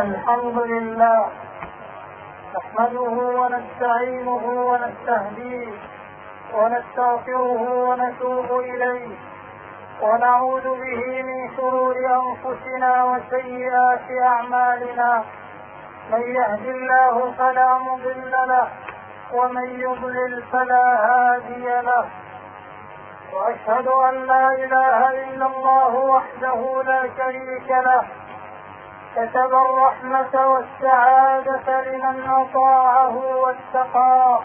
الحمد لله نحمده ونستعينه ونستهديه ونستغفره ونتوب إليه ونعوذ به من شرور أنفسنا وسيئات أعمالنا. من يهد الله فلا مضل له ومن يضلل فلا هادي له. وأشهد أن لا إله إلا الله وحده لا شريك له كتب الرحمة والسعادة لمن أطاعه واتقاه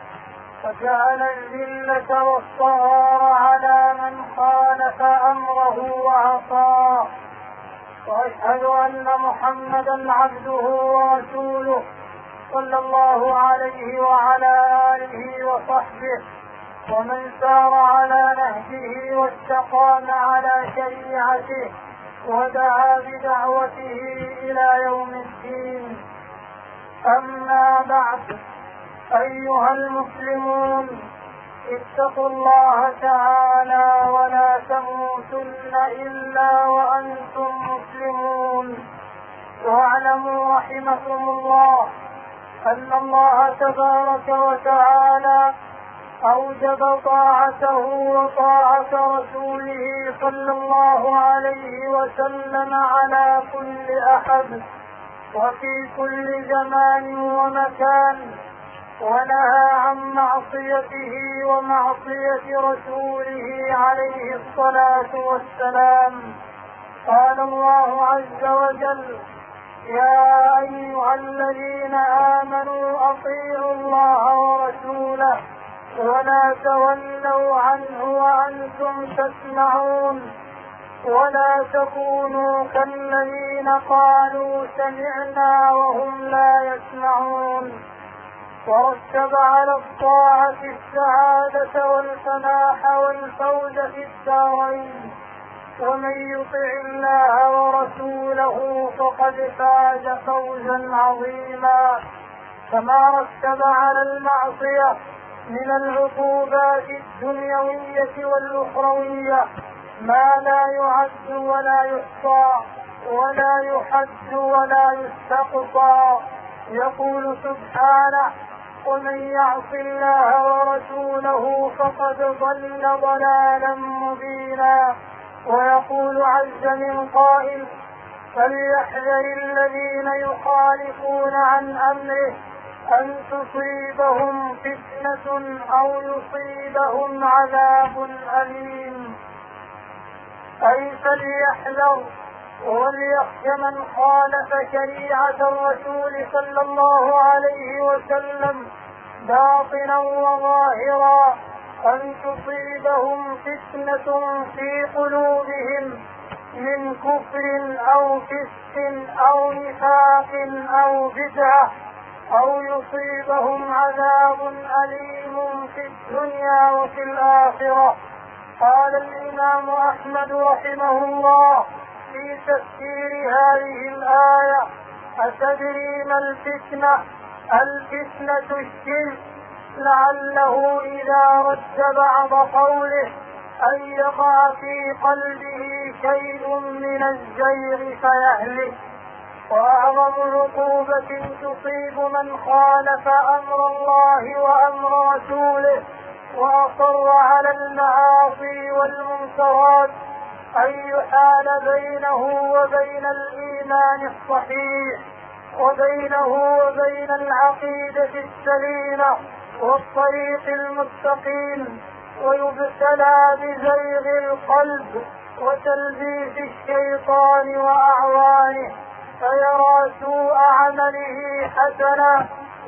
وجعل الذلة والصغار على من خالف أمره وعصاه. وأشهد أن محمدا عبده ورسوله صلى الله عليه وعلى آله وصحبه ومن سار على نهجه واستقام على شريعته ودعا بدعوته إلى يوم الدين. أما بعد، أيها المسلمون، اتقوا الله تعالى ولا تموتن إلا وأنتم مسلمون. واعلموا رحمكم الله أن الله تبارك وتعالى أوجب طاعته وطاعة رسوله صلى الله عليه وسلم على كل أحد وفي كل زمان ومكان، ونهى عن معصيته ومعصية رسوله عليه الصلاة والسلام. قال الله عز وجل: يا أيها الذين آمنوا أطيعوا الله ورسوله ولا تولوا عنه وأنتم تسمعون ولا تكونوا كالذين قالوا سمعنا وهم لا يسمعون. ورتب على الطاعة السعادة والفلاح والفوز في الدارين. ومن يطع الله ورسوله فقد فاز فوزا عظيما. كما رتب على المعصية من العقوبات الدنيوية والأخروية ما لا يعد ولا يحصى ولا يحد ولا يستقصى. يقول سبحانه: ومن يعص الله ورسوله فقد ضل ضلالا مبينا. ويقول عز من قائل: فليحذر الذين يخالفون عن أمره أن تصيبهم فتنة أو يصيبهم عذاب أليم. أي فليحذر وليخش من خالف شريعة الرسول صلى الله عليه وسلم باطنا وظاهرا أن تصيبهم فتنة في قلوبهم من كفر أو فسق أو نفاق أو بدعة، أو يصيبهم عذاب أليم في الدنيا وفي الآخرة. قال الإمام أحمد رحمه الله في تفسير هذه الآية: أتدري ما الفتنة؟ الفتنة الشرك، لعله إذا رد بعض قوله أن يقع في قلبه شيء من الزيغ فيهلك. وأعظم عقوبة تصيب من خالف أمر الله وأمر رسوله وأصر على المعاصي والمنكرات أن يحال بينه وبين الإيمان الصحيح وبينه وبين العقيدة السليمة والطريق المستقيم، ويبتلى بزيغ القلب وتلبيس الشيطان وأعوانه، فيرى سوء عمله حسنا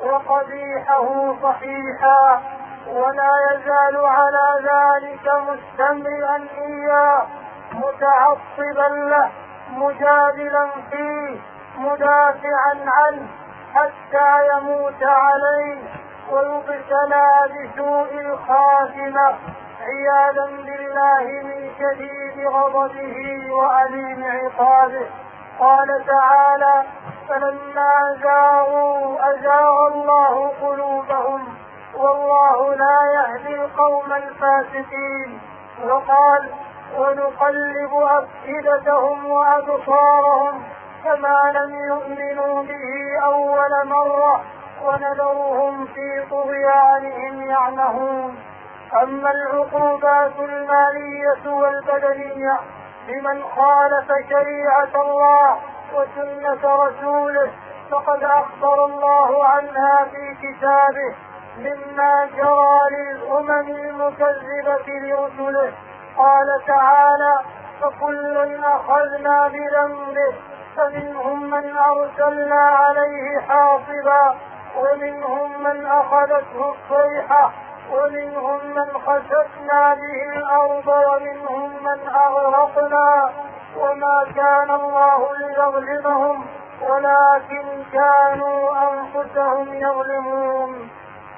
وقبيحه صحيحا، ولا يزال على ذلك مستمرا إياه متعصبا له مجادلا فيه مدافعا عنه حتى يموت عليه ويبتلى بسوء الخاتمة عياذا بالله من شديد غضبه وأليم عقابه. قال تعالى: فلما زاغوا أزاغ الله قلوبهم والله لا يهدي القوم الفاسقين. وقال: ونقلب أفئدتهم وأبصارهم كما لم يؤمنوا به أول مرة ونذرهم في طغيانهم يعمهون. أما العقوبات المالية والبدنية لمن خالف شريعة الله وسنة رسوله فقد أخبر الله عنها في كتابه مما جرى للأمم المكذبة لرسله. قال تعالى: فكلا أخذنا بذنبه فمنهم من أرسلنا عليه حاصبا ومنهم من أخذته الصيحة ومنهم من خسفنا به الأرض ومنهم من أغرقنا وما كان الله ليظلمهم ولكن كانوا أنفسهم يظلمون.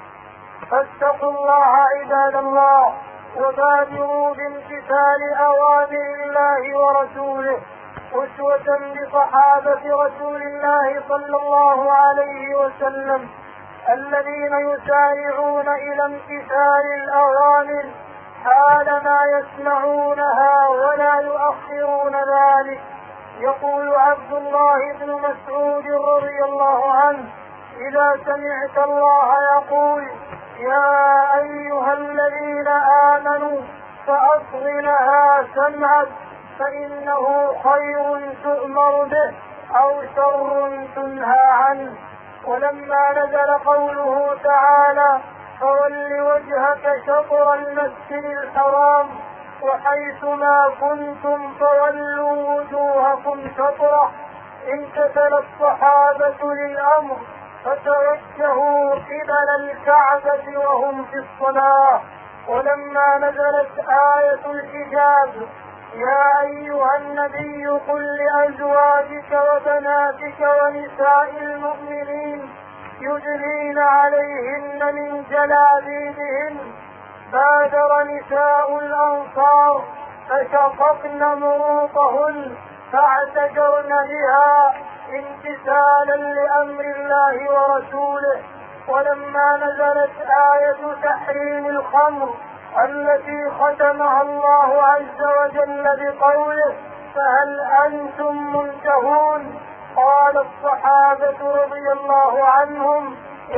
فاتقوا الله عباد الله وبادروا بامتثال أوامر الله ورسوله أسوة بصحابة رسول الله صلى الله عليه وسلم الذين يسارعون إلى امتثال الأوامر حال ما يسمعونها ولا يؤخرون ذلك. يقول عبد الله بن مسعود رضي الله عنه: إذا سمعت الله يقول: يا أيها الذين آمنوا فأصغ لها سمعك فإنه خير تؤمر به أو شر تنهى عنه. ولما نزل قوله تعالى: فول وجهك شطر المسجد الحرام وحيثما كنتم فولوا وجوهكم شطره، امتثل الصحابة للأمر فتوجهوا قبل الكعبة وهم في الصلاة. ولما نزلت آية الحجاب: يا أيها النبي قل لأزواجك وبناتك ونساء المؤمنين يدنين عليهن من جلابيبهن، بادر نساء الأنصار فشققن مروطهن فاعتجرن بها امتثالا لأمر الله ورسوله. ولما نزلت آية تحريم الخمر التي ختمها الله عز وجل بقوله: فهل أنتم منتهون؟ قال الصحابة رضي الله عنهم: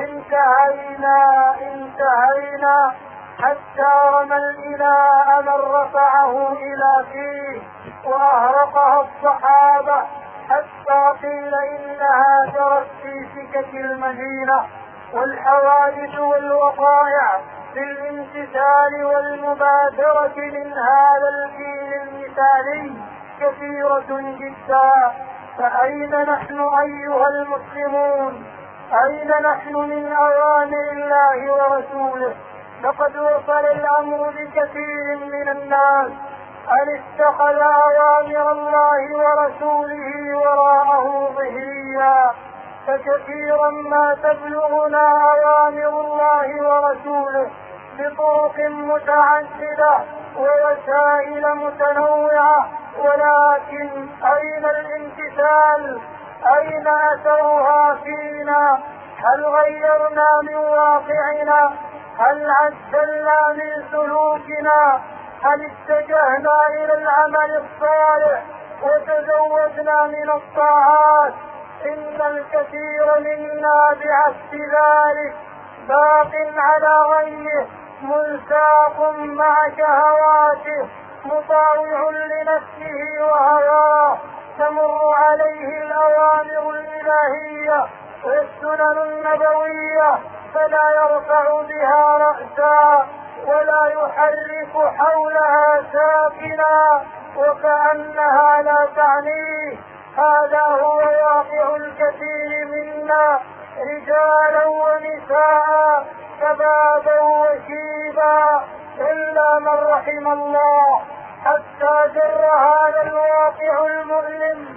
انتهينا حتى رمى الإناء من رفعه إلى فيه وأهرقها الصحابة حتى قيل إنها جرت في سكك المدينة. والحوادث والوقائع في الامتثال والمبادرة من هذا الجيل المثالي كثيرة جدا. فأين نحن أيها المسلمون؟ أين نحن من أوامر الله ورسوله؟ لقد وصل الأمر بكثير من الناس أن اتخذ أوامر الله ورسوله وراءه ظهريا، فكثيرا ما تبلغنا أوامر الله ورسوله بطرق متعددة ووسائل متنوعة، ولكن أين الامتثال؟ أين أثرها فينا؟ هل غيرنا من واقعنا؟ هل عدلنا من سلوكنا؟ هل اتجهنا إلى العمل الصالح وتزودنا من الطاعات؟ إن الكثير منا بعكس ذلك باق على غيه ملساق مع شهواته مطاوع لنفسه وهواه، تمر عليه الأوامر الإلهية والسنن النبوية فلا يرفع بها رأسا ولا يحرك حولها ساكنا وكأنها لا تعنيه. هذا هو واقع الكثير منا، رجالا ونساء، شبابا وشيبا، إلا من رحم الله، حتى جر هذا الواقع المؤلم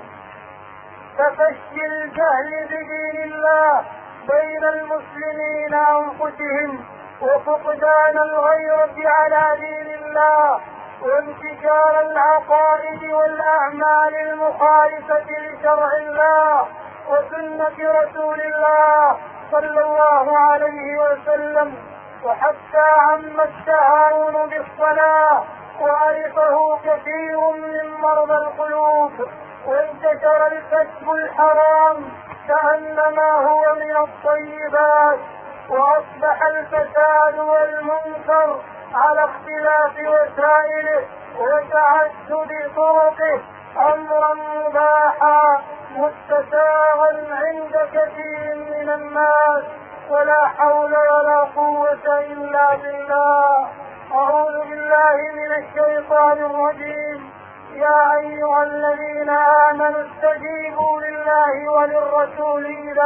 تفشي الجهل بدين الله بين المسلمين أنفسهم وفقدان الغيرة على دين الله وانتشار العقائد والأعمال المخالفة لشرع الله وسنة رسول الله صلى الله عليه وسلم. وحتى عم التهاون بالصلاة وعرفه كثير من مرضى القلوب وانتشر الكسب الحرام كأنما هو من الطيبات، وأصبح الفساد والمنكر على اختلاف وسائله وتعدد طرقه أمرا مباحا مستساغا عند كثير من الناس، ولا حول ولا قوة إلا بالله. أعوذ بالله من الشيطان الرجيم. يا أيها الذين آمنوا استجيبوا لله وللرسول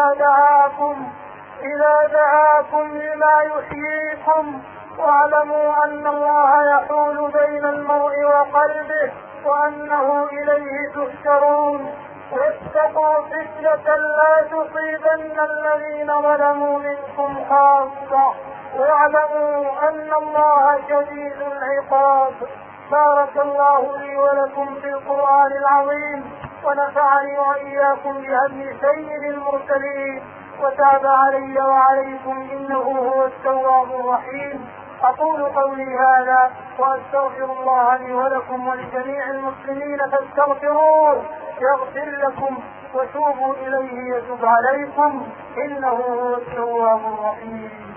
إذا دعاكم لما يحييكم، واعلموا أن الله يحول بين المرء وقلبه وأنه إليه تحشرون. واتقوا فتنة لا تصيبن الذين ظلموا منكم خاصة، واعلموا أن الله شديد العقاب. بارك الله لي ولكم في القرآن العظيم، ونفعني وإياكم بهدي سيد المرسلين، وتاب علي وعليكم إنه هو التواب الرحيم. أقول قولي هذا وأستغفر الله لي ولكم ولجميع المسلمين فاستغفروه يغفر لكم، وتوبوا إليه يتوب عليكم إنه هو التواب الرحيم.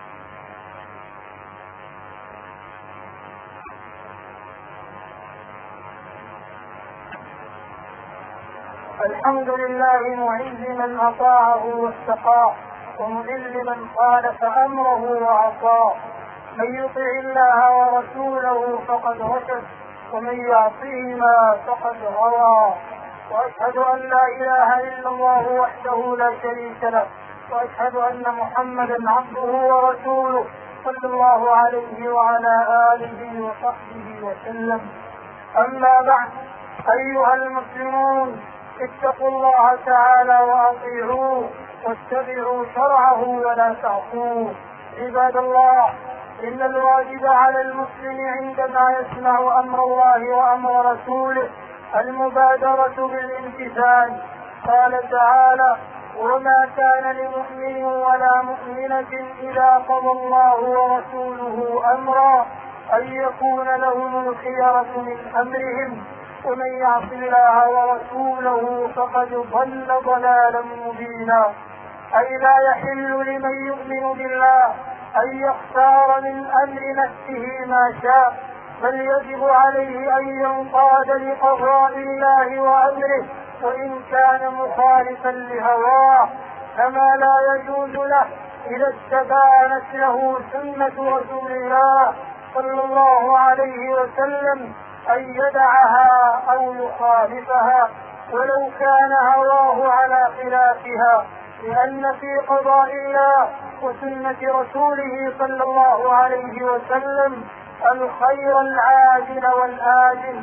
الحمد لله معز من أطاعه واستقاه، ومذل من خالف أمره وعصاه. من يطع الله ورسوله فقد رشد، ومن يعصيهما فقد غوى. وأشهد أن لا إله إلا الله وحده لا شريك له، وأشهد أن محمدا عبده ورسوله صلى الله عليه وعلى آله وصحبه وسلم. أما بعد، أيها المسلمون، اتقوا الله تعالى وأطيعوه واتبعوا شرعه ولا تعصوه. عباد الله، إن الواجب على المسلم عندما يسمع أمر الله وأمر رسوله المبادرة بالامتثال. قال تعالى: وما كان لمؤمن ولا مؤمنة إذا قضى الله ورسوله أمرا أن يكون لهم الخيرة من أمرهم، ومن يعص الله ورسوله فقد ضل ضلالا مبينا. أي لا يحل لمن يؤمن بالله أن يختار من أمر نفسه ما شاء، بل يجب عليه أن ينقاد لقضاء الله وأمره وإن كان مخالفا لهواه، كما لا يجوز له إذا استبانت له سنة رسول الله صلى الله عليه وسلم أن يدعها أو يخالفها ولو كان هواه على خلافها، لأن في قضاء الله وسنة رسوله صلى الله عليه وسلم الخير العاجل والآجل،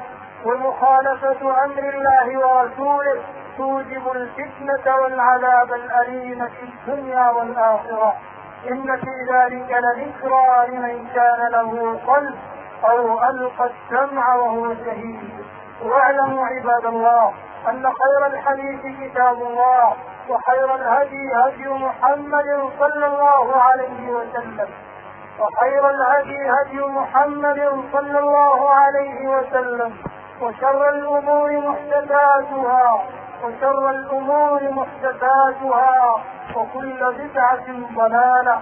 ومخالفة أمر الله ورسوله توجب الفتنة والعذاب الأليم في الدنيا والآخرة. إن في ذلك لذكرى لمن كان له قلب أو ألقى السمع وهو شهيد. واعلموا عباد الله أن خير الحديث كتاب الله، وخير الهدي هدي محمد صلى الله عليه وسلم، وخير الهدي هدي محمد صلى الله عليه وسلم، وشر الأمور محدثاتها وكل بدعة ضلالة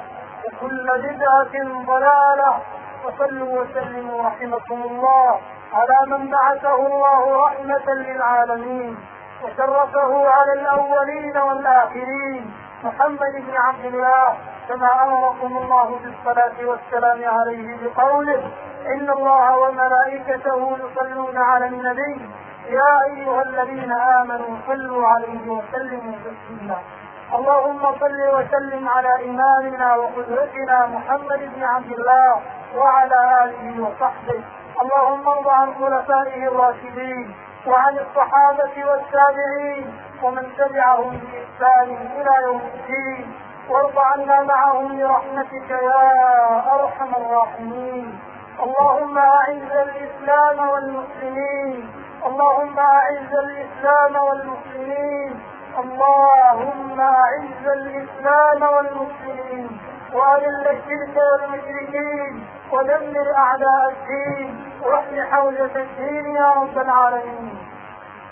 وصلوا وسلموا رحمكم الله على من بعثه الله رحمة للعالمين وشرفه على الأولين والآخرين، محمد بن عبد الله، كما أمركم الله بالصلاة والسلام عليه بقوله: إن الله وملائكته يصلون على النبي يا أيها الذين آمنوا صلوا عليه وسلموا تسليما. اللهم صل وسلم على إمامنا وقدوتنا محمد بن عبد الله وعلى آله وصحبه. اللهم ارض عن خلفائه الراشدين وعن الصحابة والتابعين ومن تبعهم بإحسان إلى يوم الدين، وارض عنا معهم برحمتك يا أرحم الراحمين. اللهم أعز الإسلام والمسلمين، اللهم أعز الإسلام والمسلمين، اللهم أعز الإسلام والمسلمين، وأذل الشرك والمشركين، ودمر أعداء الدين، واحم حوزة الدين يا رب العالمين.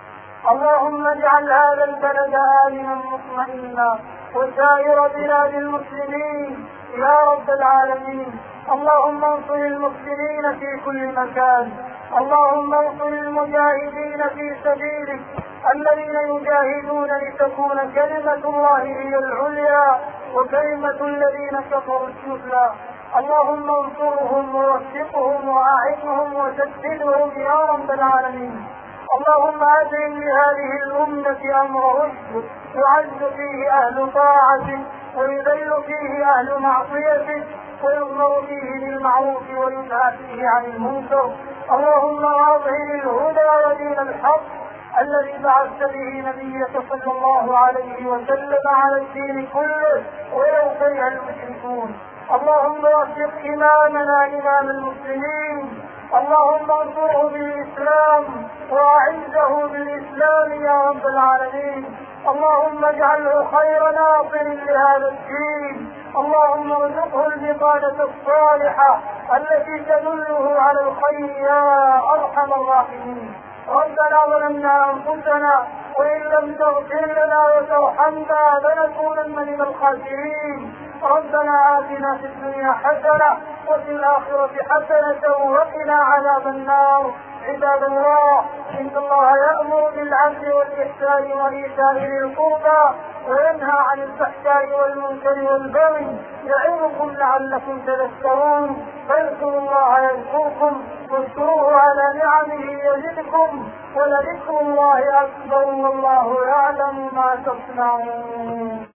اللهم اجعل هذا البلد آمنا مطمئنا وسائر بلاد المسلمين يا رب العالمين. اللهم انصر المسلمين في كل مكان. اللهم انصر المجاهدين في سبيلك الذين يجاهدون لتكون كلمة الله هي العليا وكلمة الذين كفروا السفلى. اللهم انصرهم ووفقهم وأعنهم وسددهم يا رب العالمين. اللهم أدعم لهذه الأمة أمر رشد يعز فيه أهل طاعتك ويذل فيه أهل معصيتك ويؤمر فيه بالمعروف وينهى فيه عن المنكر. اللهم أظهر الهدى ودين الحق الذي بعثت به نبيك صلى الله عليه وسلم على الدين كله ولو كره المشركون. اللهم وفق إمامنا إمام المسلمين. اللهم انصره بالإسلام وأعزه بالإسلام يا رب العالمين. اللهم اجعله خير ناصر لهذا الدين. اللهم ارزقه البطانة الصالحة التي تدله على الخير يا أرحم الراحمين. ربنا ظلمنا أنفسنا وإن لم تغفر لنا وترحمنا لنكونن من الخاسرين. ربنا آتنا في الدنيا حسنة وفي الآخرة حسنة وقنا عذاب النار. عباد الله، إن الله يأمر بالعدل والإحسان وإيتاء ذي القربى وينهى عن الفحشاء والمنكر والبغي يعظكم لعلكم تذكرون. فاذكروا الله يذكركم واشكروه على نعمه يزدكم ولذكر الله أكبر والله يعلم ما تصنعون.